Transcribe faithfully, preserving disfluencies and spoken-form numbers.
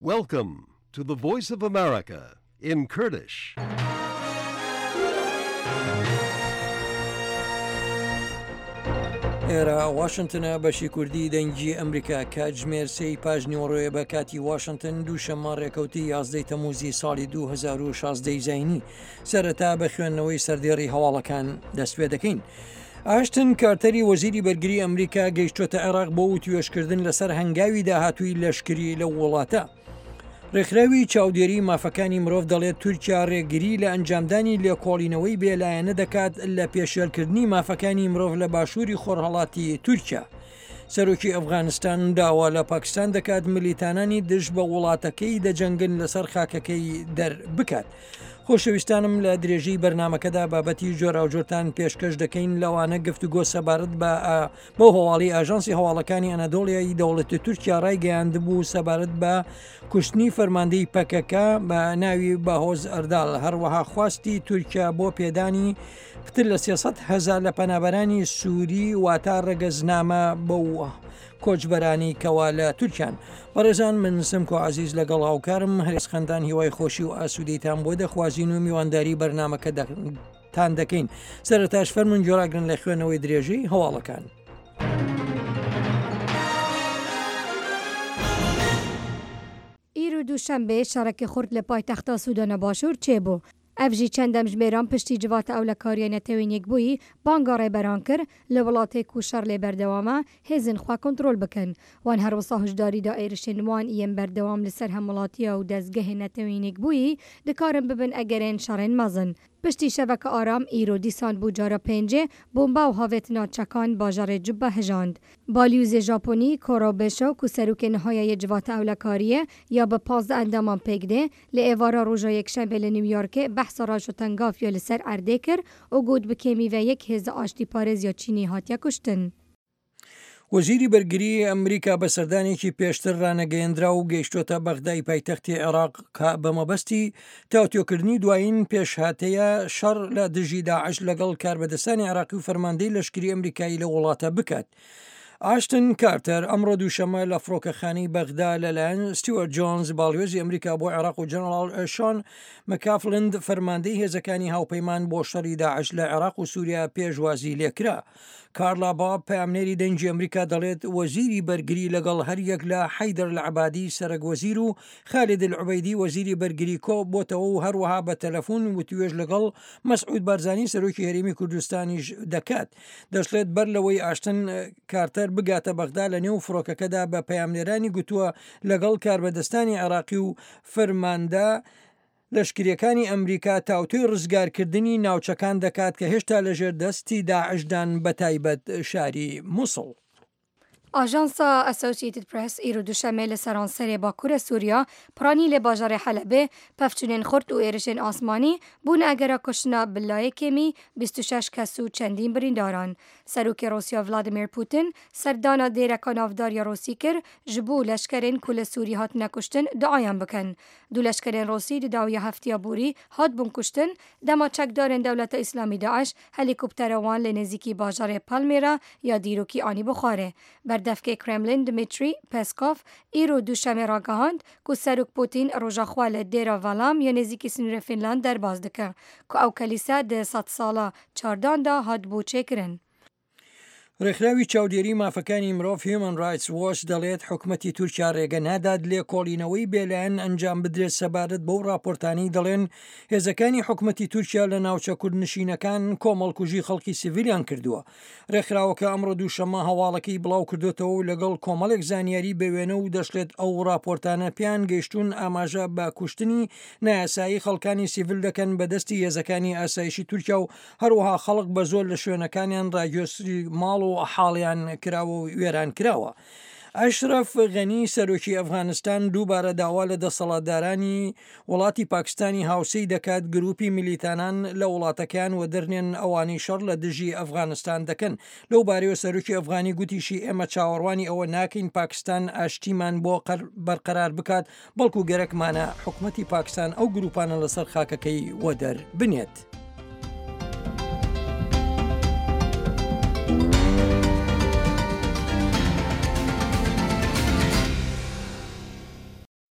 Welcome to the Voice of America in Kurdish. ئێرە واشنگتنە بەشی کوردی دەنگی ئەمریکا کاتژمێر سێی پاژنیوەڕۆیە بە کاتی واشنگتن دووشەممە ڕێکەوتی یازدەی تەموزی ساڵی دوو هەزار و شازدەی زینی سەرەتا بە خوێندنەوەی سەردێڕی هەواڵەکان دەستپێ دەکەین. ئاشتن کارتەری وەزیری بەرگری ئەمریکا گەیشتۆتە عێراق بۆ توێژکردن لەسەر هەنگاوی داهاتووی لەشکری لە وڵاتە. ڕێکخراوی چاودێری مافەکانی مرۆڤ دەڵێت تورکیا ڕێگری لە ئەنجامدانی لێکۆڵینەوەی بێلایەنە دەکات لە پێشێلکردنی مافەکانی مرۆڤ لە باشووری خۆرهەڵاتی تورکیا. سەرۆکی ئەفغانستان داوا لە پاکستان دەکات ملیتانانی دژ بە وڵاتەکەی دەجەنگن لەسەر خاکەکەی دەربکات. خۆشەویستانم لە درێژەی بەرنمەکەدا بابەتی جۆراوجۆرتان پێشکەش دەکەین لەوانە گفتوگۆ سەبارەت بە بۆ هەواڵی ئاژانسی هەواڵەکانی ئەنەدۆڵیایی دەوڵەتی تورکیا ڕایگەیاندبوو سەبارەت بە کوشتنی فەرماندەی پەکەکە بە ناوی بەهۆز ئەرداڵ، هەروەها خواستی تورکیا بۆ پێدانی پتر لە سێسەد هەزار لە پەنابەرانی سووری واتە ڕێگەزنامە بەوە کۆچبەرانی کەوا لە تورکیان. بەڕێزان من سمکۆ عزیز لەگەڵ هاوکارم هەرێز خەندان هیوای خۆشی و ئاسوودەیتان بۆ دەخوازیین و میوانداری بەرنمەکەتان دەکەین. سەرەتاش فەرمون جۆراگرن لە خوێنەوەی درێژەی هەواڵەکان. ئیرۆ دووشەمبێ شارێکی خورد لە پایتەختە سوودانە باشوور چێبوو. ئەڤژی چەندەم ژمێران پشتی جواتە ئەو لە کاریە نەتەوەینێک بووی بانگا ڕێبەران کرد لە وڵاتێک و شەڕ لێ بەردەوامە هێزن خوا کۆنترۆل بکەن وان هەروەسا هشداریدا ئێرشێنوان ئیم بەردەوام لەسەر هەموڵاتیە و دەستگەهێ نەتەوەینێک بووی دەکارن ببن ئەگەرێن شەڕێن مەزن. پشتی شەڤەکە ئارام ئیرۆ دیسان بوو جارە پێنجێ بۆمبا و هاوێتنا چەکان باژارێ جوبە هەژاند. بالیوزێ ژاپۆنی کۆڕۆبێشە و سەرۆکێ نهایە جواتە ئەو لە کاریە یا بە پازدە ئەندامان پێکدێ لە ئێوارە ڕۆژە یەکشەمبێ لە نیویۆرکێ بەحسە ڕاژۆتەنگافیە لەسەر ئەردێ کرد و گوت بکێمیڤە یەک هێزە ئاشتی پارێز یا چینی هاتیە کوشتن. وەزیری بەرگری ئەمریکا بە سەردانێکی پێشتر ڕانەگەیەندرا و گەیشتۆتە بەغدای پایتەختی عێراق کە بە مەبەستی تاوتۆکردنی دوایین پێشهاتەیە شەڕ لە دژی داعش لەگەڵ کاربەدەستانی عێراقی و فەرماندەی لەشکری ئەمریکایی لە وڵاتە بکات. ئاشتن کارتەر ئەمڕۆ دووشەمە لە فڕۆکەخانەی بەغدا لەلایەن ستیوەرت جۆنز باڵیۆزی ئەمریکا بۆ عێراق و جەنەڕاڵ شۆن مەکافلند فەرماندەی هێزەکانی هاوپەیمان بۆ شەڕی داعش لە عێراق و سووریا پێشوازی لێکرا. کارلا باب پامنێری دەنگی ئەمریکا دەڵێت وەزیری بەرگری لەگەڵ هەریەک لە حەیدەر لە عەبادی سەرۆکوەزیر و خالید العوبەیدی وەزیری بەرگری کۆ بۆتەوە و هەروەها بە تەلەفۆن وتوێژ لەگەڵ مەسعود بارزانی سەرۆکی هەرێمی کوردستانیش دەکات. دەشڵێت بەر لەوەی ئاشتن کارتەر بگاتە بەغدا لە نێو فڕۆکەکەدا بە پەیامنێرانی گوتووە لەگەڵ کاربەدەستانی عێراقی و فەرماندە لەشکریەکانی ئەمریکا تاوتوی ڕزگارکردنی ناوچەکان دەکات کە هێشتا لەژێر دەستی داعشدان بەتایبەت شاری مووسڵ. ئاژانسا ئەسۆسیێتد پرس ئیرۆ دووشەمێ لە سەرانسەرێ باکوورە سووریا پرانی لە باژارێ حەلەبێ پەفچونێن خورد و ئێرشێن ئاسمانی بوون ئەگەرە کوشتنا بلایە کێمی بیست و شەش کەس و چەندین برینداران. سەرۆکی رووسیا ڤلادیمیر پوتین سەردانا دێرەکە ناوداریە ڕۆسی کرد ji بۆ لەشکرên ku li Sûrî hatine kuştin diayan bikin. Du leşkerên Rosî di dawiya heftiya borî hat bûn kuştin dema çekdarên Dewleta İslamî Daeş helîkoptera wan lê nêzîkî bajarê Palmyra ya dîrokî anî Buxarê. Berdevkê Kremlin Dmitry Peskov îro duşemê ragihand ku Serok Putin roja xwe li dêra Valam ya nêzîkî sinûrê Finland derbas dike ku ew kelîse di sed sala çardan da hat bû çêkirin. ڕێکخراوی چاودێری مافەکانی مرۆڤ هیومن رایتس وۆچ دەڵێت حکوومەتی تورکیا ڕێگە نادات لێکۆڵینەوەی بێلایەن ئەنجام بدرێت سەبارەت بەو راپۆرتانی دەڵێن هێزەکانی حکوومەتی تورکیا لە ناوچە کوردنشینەکان کۆمەڵکوژی خەڵکی سیڤیلیان کردووە. ڕێکخراوەکە ئەمڕۆ دووشەمە هەواڵەکەی بڵاو کردوێتەوە و لەگەڵ کۆمەڵێک زانیاری بوێنە و دەشڵێت ئەو راپۆرتانە پیان گەیشتون ئاماژە بە کوشتنی نایاسایی خەڵکانی سیڤیل دەکەن بەدەستی هێزەکانی ئاسایشی تورکیا و هەروەها خەڵک بە زۆر لە شوێنەکانیان ڕاگوێسری ماڵ و حاڵیان کراوە و وێران کراوە. ئەشرەف غەنی سەرۆکی ئەفغانستان دووبارە داوا لە دەسەڵاتدارانی وڵاتی پاکستانی هاوسەی دەکات گروپی میلیتانان لە وڵاتەکان و دەرنێن ئەوانی شەڕ لە دژی ئەفغانستان دەکەن. لەو بارەوە سەرۆکی ئەفغانی گوتیشی ئێمە چاوەڕوانی ئەوە ناکەین پاکستان ئاشتیمان بۆ بەرقەرار بکات بەڵکو گەرەکمانە حکوومەتی پاکستان ئەو گروپانە لەسەر خاکەکەی وەدەر بنێت.